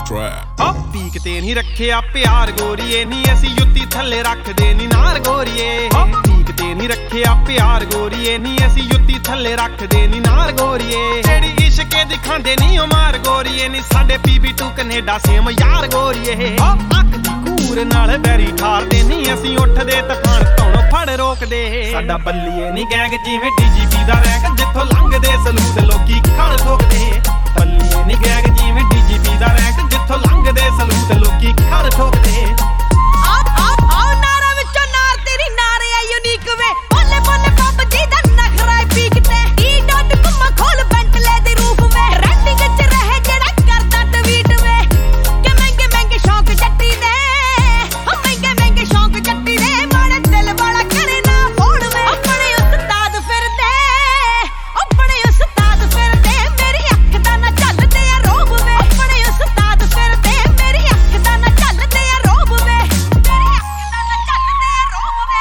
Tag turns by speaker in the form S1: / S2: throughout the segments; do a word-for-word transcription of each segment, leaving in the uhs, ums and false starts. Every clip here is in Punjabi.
S1: trap ਓ ਪੀਕ ਤੇ ਨਹੀਂ ਰੱਖਿਆ ਪਿਆਰ ਗੋਰੀਏ ਨੀ ਅਸੀਂ ਜੁੱਤੀ ਥੱਲੇ ਰੱਖਦੇ ਨੀ ਨਾਰ ਗੋਰੀਏ ਓ ਪੀਕ ਤੇ ਨਹੀਂ ਰੱਖਿਆ ਪਿਆਰ ਗੋਰੀਏ ਨੀ ਅਸੀਂ ਜੁੱਤੀ ਥੱਲੇ ਰੱਖਦੇ ਨੀ ਨਾਰ ਗੋਰੀਏ ਜਿਹੜੀ ਇਸ਼ਕੇ ਦਿਖਾਂਦੇ ਨੀ ਉਹ ਮਾਰ ਗੋਰੀਏ ਨੀ ਸਾਡੇ ਪੀਬੀ ਟੂ ਕੈਨੇਡਾ ਸੇਮ ਯਾਰ ਗੋਰੀਏ ਓ ਅੱਖ ਦੀ ਕੂਰ ਨਾਲ ਬੈਰੀ ਠਾਰਦੇ ਨੀ ਅਸੀਂ ਉੱਠਦੇ ਤੂਫਾਨ ਧੌਣੋਂ ਫੜ ਰੋਕਦੇ ਸਾਡਾ ਬੱਲੀਏ ਨੀ ਗੈਂਗ ਜਿਵੇਂ ਡੀਜੀਪੀ ਦਾ ਰੈਂਕ ਜਿੱਥੋਂ ਲੰਘਦੇ ਸਲੂਟ ਲੋਕੀ ਖਾਲ ਠੋਕਦੇ ਬੱਲੀਏ ਨੀ ਗੈਂਗ ਜਿਵੇਂ ਡੀਜੀਪੀ ਦਾ ਰੈਂਕ ਜਿੱਥੋਂ ਲੰਘਦੇ ਸਲੂਟ ਲੋਕੀ ਖਾਲ ਠੋਕਦੇ
S2: ਆ ਆ ਆ ਨਾਰਾ ਵਿੱਚੋਂ ਨਾਰ ਤੇਰੀ ਨਾਰ ਆ ਯੂਨੀਕ ਵੇ ਬੋਲੇ ਬੋਲੇ ਪੱਪ ਜੀ ਦਾ ਨਖਰਾ ਪੀਕ ਤੇ ਈ ਡਾਟ ਕੁਮਾ ਖੋਲ ਬੈਂਟਲੇ ਦੀ ਰੂਫ ਵੇ ਰੈਂਡਿੰਗ ਚ ਰਹੇ ਜਿਹੜਾ ਕਰਦਾ ਟਵੀਟ ਵੇ ਕਿ ਮਹਿੰਗੇ ਮਹਿੰਗੇ ਸ਼ੌਕ ਜੱਟੀ ਦੇ ਹੋ ਮਹਿੰਗੇ ਮਹਿੰਗੇ ਸ਼ੌਕ ਜੱਟੀ ਦੇ ਮਾੜੇ ਦਿਲ ਵਾਲਾ ਕਰੇ ਨਾ ਹੋਣ ਵੇ ਆਪਣੇ ਉਸਤਾਦ ਫਿਰਦੇ ਆਪਣੇ ਉਸਤਾਦ ਫਿਰਦੇ ਮੇਰੀ ਅੱਖ ਦਾ ਨਾ ਚੱਲਦੇ ਆ ਰੋਬ ਵੇ ਆਪਣੇ ਉਸਤਾਦ ਫਿਰਦੇ ਮੇਰੀ ਅੱਖ ਦਾ ਨਾ ਚੱਲਦੇ ਆ ਰੋਬ ਵੇ ਮੇਰੀ ਅੱਖ ਦਾ ਨਾ ਚੱਲਦੇ ਆ ਰੋਬ ਵੇ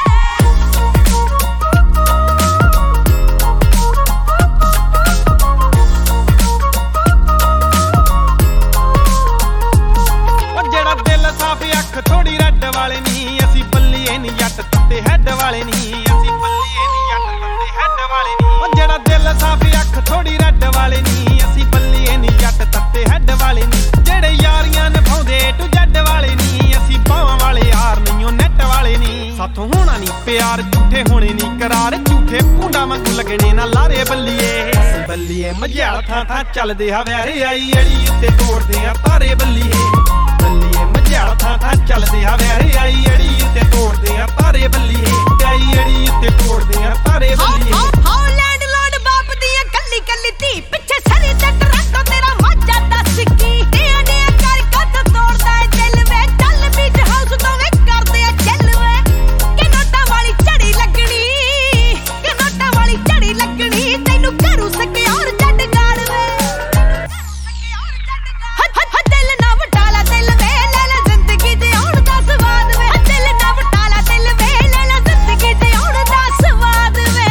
S2: ਉਹ ਜਿਹੜਾ ਦਿਲ ਸਾਫ ਅੱਖ ਥੋੜੀ ਰੱਡ ਵਾਲੇ ਨਹੀਂ ਅਸੀਂ ਬੱਲੀਏ ਨੀ ਜੱਟ ਤੱਤੇ ਹੈਡ ਵਾਲੇ ਨਹੀਂ ਅਸੀਂ ਬੱਲੀਏ ਨੀ ਜੱਟ ਤੱਤੇ ਹੈਡ ਵਾਲੇ ਨਹੀਂ ਉਹ ਜਿਹੜਾ ਦਿਲ ਸਾਫ ਅੱਖ ਥੋੜੀ ਰੱਡ ਵਾਲੇ ਨਹੀਂ ਅਸੀਂ ਬੱਲੀਏ ਨੀ ਜੱਟ ਤੱਤੇ ਹੈਡ ਵਾਲੇ ਨਹੀਂ ਜਿਹੜੇ ਯਾਰੀਆਂ ਨਿਭਾਉਂਦੇ ਟੂ ਜੱਡ ਵਾਲੇ ਨਹੀਂ ਅਸੀਂ ਬਾਹਾਂ ਵਾਲੇ ਯਾਰ ਨਹੀਂ ਉਹ ਨੈਟ ਵਾਲੇ ਨਹੀਂ ਸਾਥੋਂ ਹੋਣਾ ਨਹੀਂ ਪਿਆਰ ਝੂਠੇ ਹੋਣੇ ਨਹੀਂ ਕਰਾਰ ਝੂਠੇ ਭੁੰਡਾ ਵਾਂਗੂ ਲੱਗਣੇ ਨਾ ਲਾਰੇ ਬੱਲੀਏ ਅਸੀਂ ਬੱਲੀਏ ਮਝਿਆਲ ਥਾਂ ਥਾਂ ਚੱਲਦੇ ਆ ਵੈਰੇ ਆਈ ਅੜੀ ਉੱਤੇ ਤੋੜਦੇ ਆ ਤਾਰੇ ਬੱਲੀਏ ਬੱਲੀਏ ਮਝਿਆਲ ਥਾਂ ਥਾਂ ਚੱਲਦੇ ਆ ਵੈਰੇ ਆਈ ਅੜੀ ਉੱਤੇ ਤੋੜਦੇ ਆ ਤਾਰੇ ਬੱਲੀਏ ਆਈ ਅੜੀ ਉੱਤੇ ਤੋੜਦੇ ਆ ਤਾਰੇ ਬੱਲੀਏ ਹੋ ਲੈਂਡਲੋਰਡ ਬਾਪ ਦੀ ਕੱਲੀ ਕੱਲੀ ਧੀ ਪਿੱਛੇ ਸਰੀ ਤੇ ਟਰੱਕ ਤੇਰਾ ਮਾਝਾ ਦੱਸ ਕੀ ਡਿਆ ਡਿਆ ਕਰ ਕੱਦ ਤੋੜਦਾ ਏ ਦਿਲ ਵੇ ਚੱਲ ਬੀਚ ਹਾਊਸ ਤੋਂ ਵੇ ਕਰਦੇ ਆ ਚੱਲ ਵੇ ਕਿ ਨੋਟਾਂ ਵਾਲੀ ਝੜੀ ਲੱਗਣੀ ਕਿ ਨੋਟਾਂ ਵਾਲੀ ਝੜੀ ਲੱਗਣੀ ਤੈਨੂੰ ਕਰੂ ਸਕਿਓਰ ਜੱਟ ਗਾੜ ਵੇ ਸਕਿਓਰ ਜੱਟ ਗਾੜ ਦਿਲ ਨਾ ਵਟਾਲਾ ਦਿਲ ਵੇ ਲੈ ਲੈ ਜ਼ਿੰਦਗੀ ਜਿਉਣ ਦਾ ਸਵਾਦ ਵੇ ਦਿਲ ਨਾ ਵਟਾਲਾ ਦਿਲ ਵੇ ਲੈ ਲੈ ਜ਼ਿੰਦਗੀ ਜਿਉਣ ਦਾ ਸਵਾਦ ਵੇ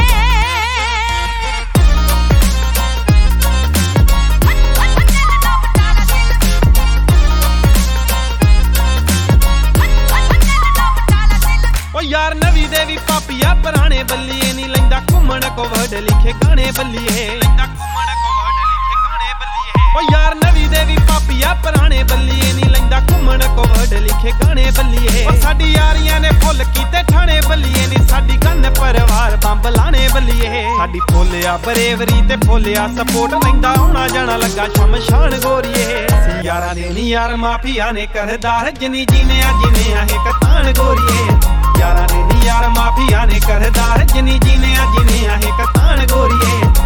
S2: ਓ
S1: ਯਾਰ ਨਵੀਂ ਦੇ ਵੀ ਪਾਪੀਆ ਪੁਰਾਣੇ ਬੱਲੀਏ ਨੀ ਲੈਂਦਾ ਘੁੰਮਣ ਕੋ ਵਰਡ ਲਿਖੇ ਗਾਣੇ ਬੱਲੀਏ ਲੈਂਦਾ ਘੁੰਮਣ ਕੋ ਵਰਡ ਲਿਖੇ ਗਾਣੇ ਬੱਲੀਏ ਓ ਯਾਰ ਨਵੀਂ ਦੇ ਵੀ ਪਾਪੀਆ ਪੁਰਾਣੇ ਬੱਲੀਏ ਨੀ ਲੈਂਦਾ ਘੁੰਮਣ ਕੋ ਵਰਡ ਲਿਖੇ ਗਾਣੇ ਬੱਲੀਏ ਓ ਸਾਡੀ ਯਾਰੀਆਂ ਨੇ ਫੁੱਲ ਕੀਤੇ ਠਾਣੇ ਬੱਲੀਏ ਨੀ ਸਾਡੀ ਗੰਨ ਪਰਿਵਾਰ ਬੰਬ ਲਾਣੇ ਬੱਲੀਏ ਸਾਡੀ ਫੁੱਲਿਆ ਬਰੇਵਰੀ ਤੇ ਫੁੱਲਿਆ ਸਪੋਰਟ ਲੈਂਦਾ ਹੋਣਾ ਜਾਣਾ ਲੱਗਾ ਸ਼ਮਸ਼ਾਨ ਗੋਰੀਏ ਅਸੀਂ ਯਾਰਾਂ ਦੇ ਨੀ ਯਾਰ ਮਾਫੀਆ ਨੇ ਕਰਦਾਰ ਜਿਨੀ ਜੀਨੇ ਆ ਜਿਨੇ ਆ ਕਤਾਨ ਗੋਰੀਏ ਯਾਰਾਂ ਦੇ ਨੀ ਯਾਰ ਮਾਫੀਆ ਨੇ ਕਰਦਾਰ ਜਿਨੀ ਜੀਨੇ ਆ ਜਿਨੇ ਆ ਕਤਾਨ ਗੋਰੀਏ